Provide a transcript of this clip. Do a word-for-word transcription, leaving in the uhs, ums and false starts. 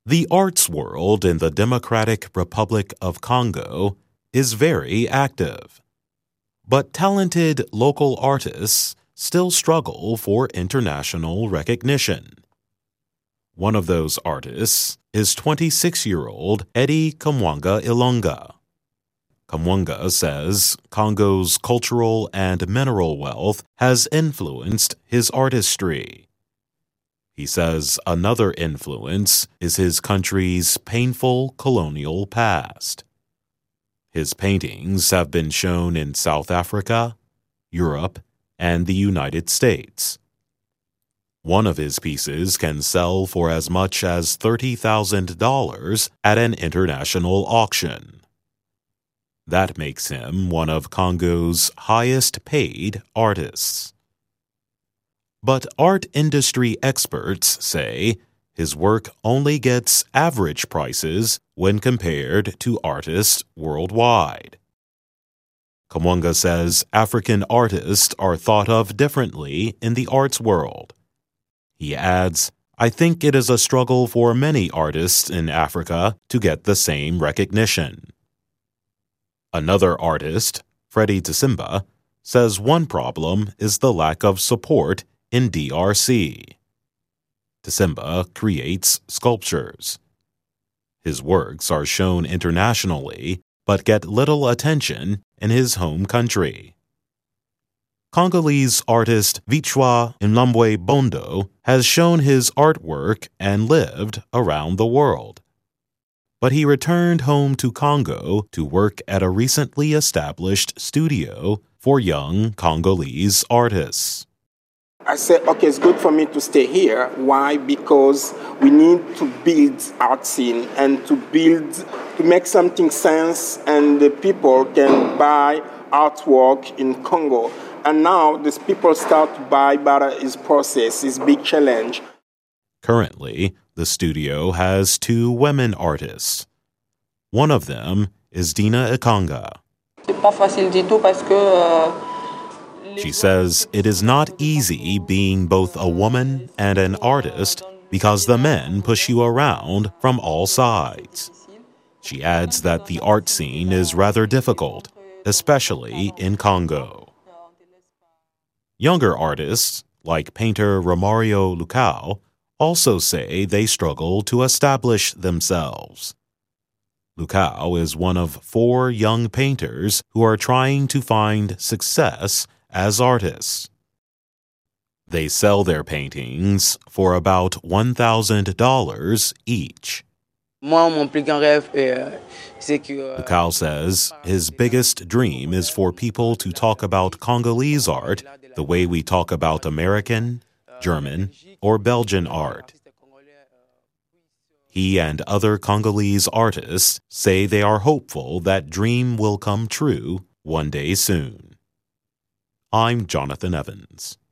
The arts world in the Democratic Republic of Congo is very active. But talented local artists still struggle for international recognition. One of those artists is twenty-six-year-old Eddie Kamwanga Ilunga. Kamwanga says Congo's cultural and mineral wealth has influenced his artistry. He says another influence is his country's painful colonial past. His paintings have been shown in South Africa, Europe, and the United States. One of his pieces can sell for as much as thirty thousand dollars at an international auction. That makes him one of Congo's highest-paid artists. But art industry experts say his work only gets average prices when compared to artists worldwide. Kamwanga says African artists are thought of differently in the arts world. He adds, "I think it is a struggle for many artists in Africa to get the same recognition." Another artist, Freddie Tsimba, says one problem is the lack of support in D R C. Tsimba creates sculptures. His works are shown internationally but get little attention in his home country. Congolese artist Vichwa Mlambwe Bondo has shown his artwork and lived around the world. But he returned home to Congo to work at a recently established studio for young Congolese artists. I said, okay, it's good for me to stay here. Why? Because we need to build art scene and to build, to make something sense, and the people can buy artwork in Congo. And now these people start to buy, but it's process, it's big challenge. Currently, the studio has two women artists. One of them is Dina Ikanga. C'est pas facile du tout parce que euh... She says it is not easy being both a woman and an artist because the men push you around from all sides. She adds that the art scene is rather difficult, especially in Congo. Younger artists, like painter Romario Lucao, also say they struggle to establish themselves. Lucao is one of four young painters who are trying to find success as artists. They sell their paintings for about one thousand dollars each. Lucao says his biggest dream is for people to talk about Congolese art the way we talk about American, German, or Belgian art. He and other Congolese artists say they are hopeful that dream will come true one day soon. I'm Jonathan Evans.